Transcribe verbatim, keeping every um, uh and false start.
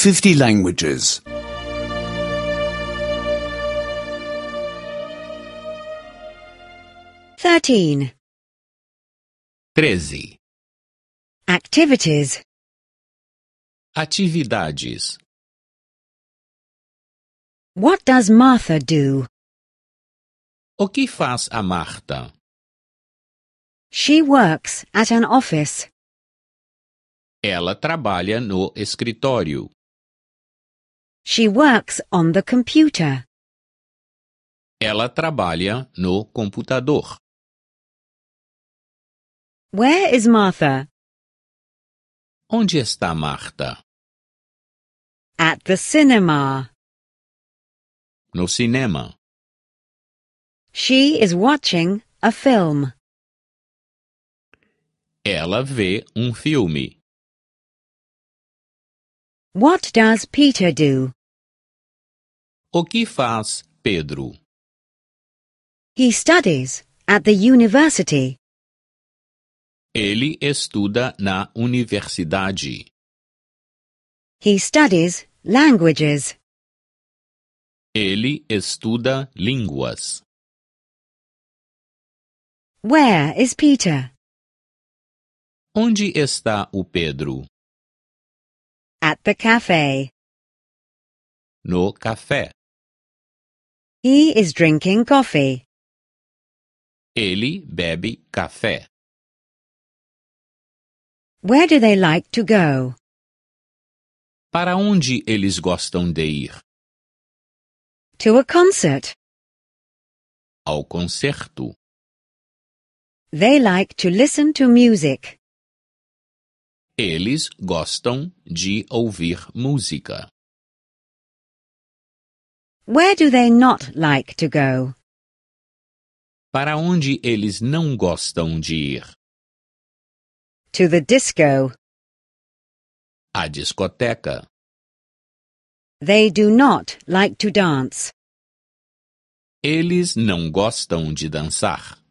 fifty languages. Thirteen. Treze. Activities. Atividades. What does Martha do? O que faz a Marta? She works at an office. Ela trabalha no escritório. She works on the computer. Ela trabalha no computador. Where is Martha? Onde está Marta? At the cinema. No cinema. She is watching a film. Ela vê um filme. What does Peter do? O que faz Pedro? He studies at the university. Ele estuda na universidade. He studies languages. Ele estuda línguas. Where is Peter? Onde está o Pedro? At the cafe. No café. He is drinking coffee. Ele bebe café. Where do they like to go? Para onde eles gostam de ir? To a concert. Ao concerto. They like to listen to music. Eles gostam de ouvir música. Where do they not like to go? Para onde eles não gostam de ir? To the disco. A discoteca. They do not like to dance. Eles não gostam de dançar.